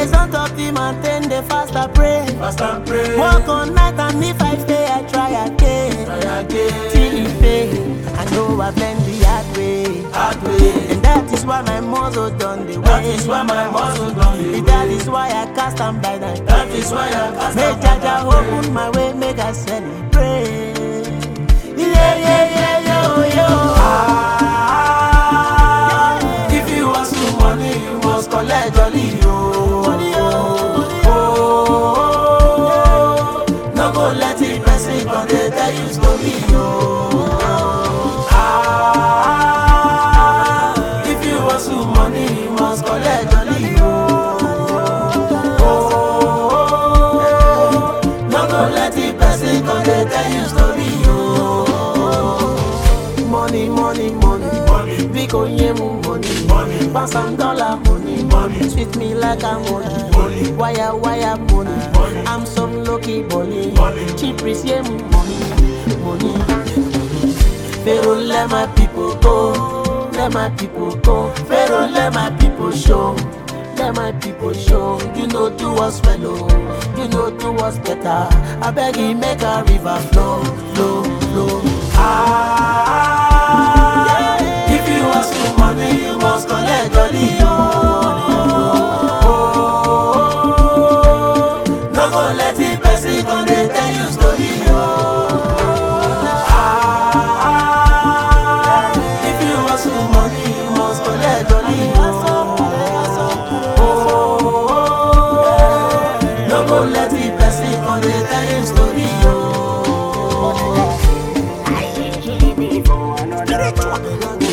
Always on top the mountain, they fast and pray. Fast and pray. Walk on night and if I stay, I try again. Try again. Till it pay. I know I've learned the hard way. Hard way. And that is why my muscle done the way. That is why my muscle done the way. That is why I cast and by night. That is why I cast Make Jaja open my way, make I celebrate. Yeah, yeah, yeah, yo, yo. If you want some money, you must collect jolly, yo. No go let it person come dey tell you story, yo. If you want some money, you must collect jolly, yo. No go let it person come dey tell you story, yo. Money, money, money, Money. big onyemu money, Money. pounds and dollar money, Money. treat me like I'm money, Money. wire, wire money, Money. I'm some lucky money, Money. cheap yemu money, money. Pharaoh let my people go, let my people go. Pharaoh let my people show, let my people show. You know do us well, oh. You know do us better. I beg you make a river flow, flow, flow. If you want some money, you must collect jolly, yo. No go let it person come dey tell you story, yo. If you want some money, you must collect jolly, yo. No go let it person come dey tell you story, yo.